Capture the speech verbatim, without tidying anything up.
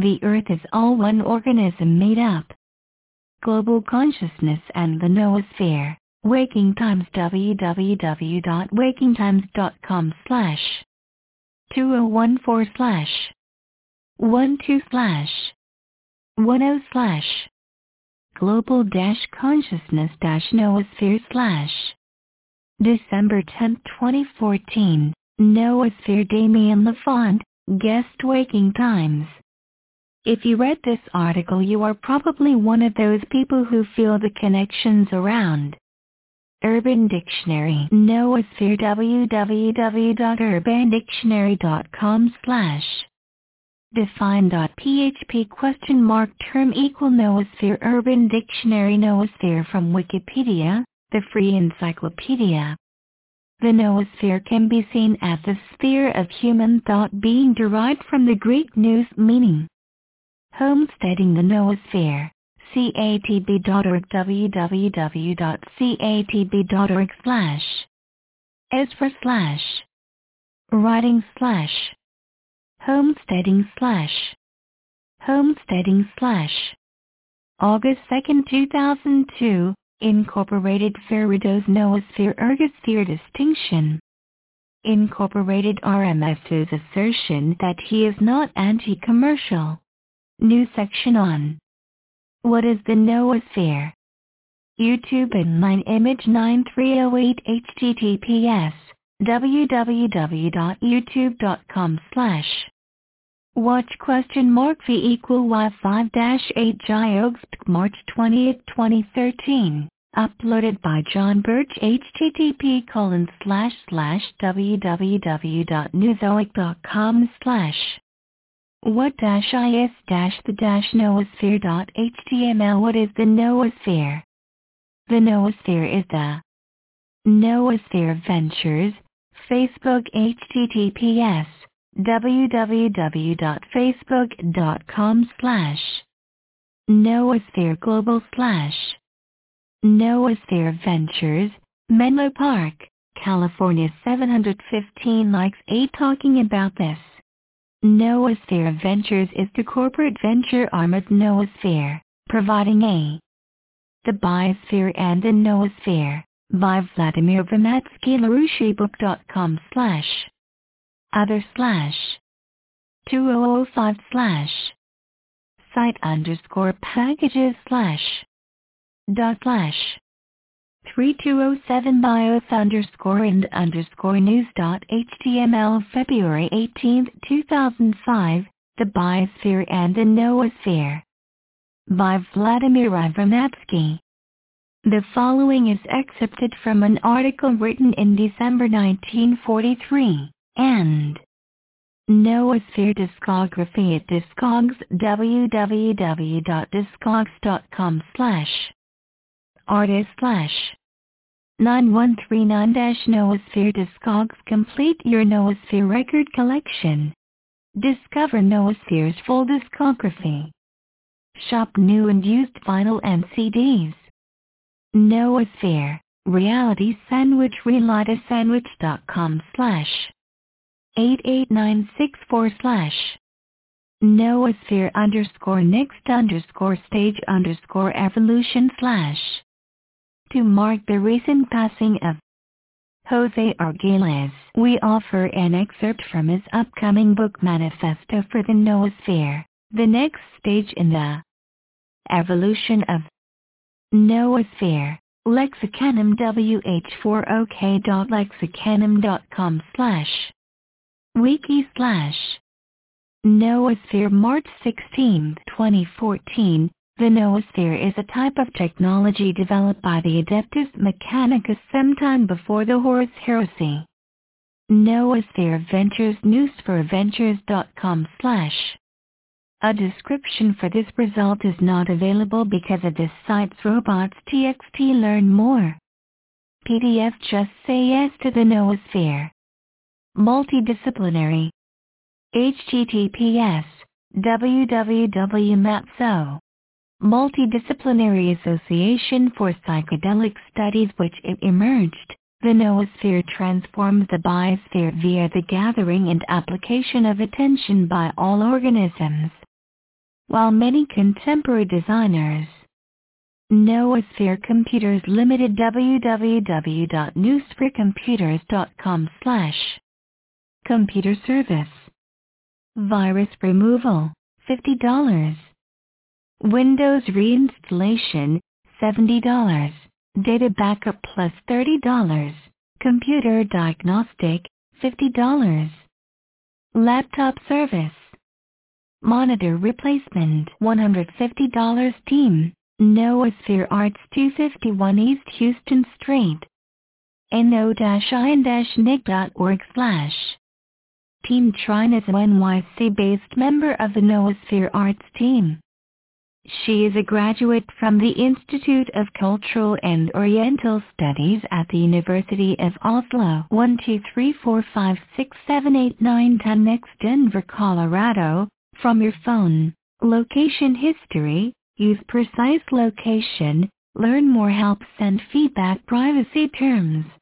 The Earth is all one organism made up. Global consciousness and the noosphere. Waking Times www.wakingtimes.com slash 2014 slash 12 slash 10 slash global dash consciousness dash noosphere slash December tenth twenty fourteen, Noosphere. Damien Lafont, guest. Waking Times. If you read this article, you are probably one of those people who feel the connections around. Urban Dictionary. Noosphere. www.urbandictionary.com slash define.php question mark term equal noosphere. Urban Dictionary. Noosphere from Wikipedia, the free encyclopedia. The noosphere can be seen as the sphere of human thought, being derived from the Greek nous meaning homesteading. The noosphere. C A T B dot org. www.catb.org slash Ezra slash writing slash homesteading slash homesteading slash August second two thousand two, Incorporated. Farado's noosphere ergosphere distinction. Incorporated. RMS's assertion that he is not anti-commercial. New section on what is the noosphere? YouTube and Line Image nine three oh eight https www.youtube.com slash watch question mark v equal y five dash eight August March twentieth twenty thirteen. Uploaded by John Birch. http colon slash slash www.newzoic.com slash what dash is dash the dash noosphere dot html. What is the noosphere? The noosphere is the Noosphere Ventures, Facebook. https www.facebook.com slash noosphere global slash Noosphere Ventures, Menlo Park, California seven hundred fifteen likes. eight Talking about this. Noosphere Ventures is the corporate venture arm of Noosphere, providing a the biosphere and the noosphere, by Vladimir Vernadsky. LaRouchebook.com slash other slash two thousand five slash site underscore packages slash dot slash three two oh seven bios underscore and underscore news dot html. February eighteenth two thousand five, The Biosphere and the Noosphere, by Vladimir Vernadsky. The following is excerpted from an article written in December nineteen forty-three, and Noosphere discography at Discogs. www.discogs.com slash artist slash nine one three nine dash Noosphere Discogs. Complete your Noosphere record collection. Discover Noosphere's full discography. Shop new and used vinyl and C Ds. Noosphere, Reality Sandwich. Realitasandwich.com slash eight eight nine six four slash Noosphere underscore next underscore stage underscore evolution slash to mark the recent passing of Jose Argüelles. We offer an excerpt from his upcoming book Manifesto for the Noosphere, the next stage in the evolution of Noosphere. Lexicanum w h four o k dot lexicanum dot com slash wiki slash Noosphere. March sixteenth twenty fourteen. The Noosphere is a type of technology developed by the Adeptus Mechanicus sometime before the Horus Heresy. Noosphere Ventures. newsforventures.com slash a description for this result is not available because of this site's robots.txt. Learn more. P D F. Just say yes to the Noosphere. Multidisciplinary. https www.matso Multidisciplinary Association for Psychedelic Studies, which it emerged. The Noosphere transforms the biosphere via the gathering and application of attention by all organisms. while many contemporary designers. Noosphere Computers Limited w w w dot noosphere computers dot com slash Computer Service. Virus Removal, fifty dollars. Windows Reinstallation, seventy dollars. Data Backup plus thirty dollars. Computer Diagnostic, fifty dollars. Laptop Service. Monitor Replacement, one hundred fifty dollars. Team, Noosphere Arts, two fifty-one East Houston Street. no dash i n dash n i g dot org slash Team Trine is an N Y C-based member of the Noosphere Arts team. She is a graduate from the Institute of Cultural and Oriental Studies at the University of Oslo. one two three four five six seven eight nine ten Next, Denver, Colorado. From your phone, location history, use precise location, learn more, help, send feedback, privacy terms.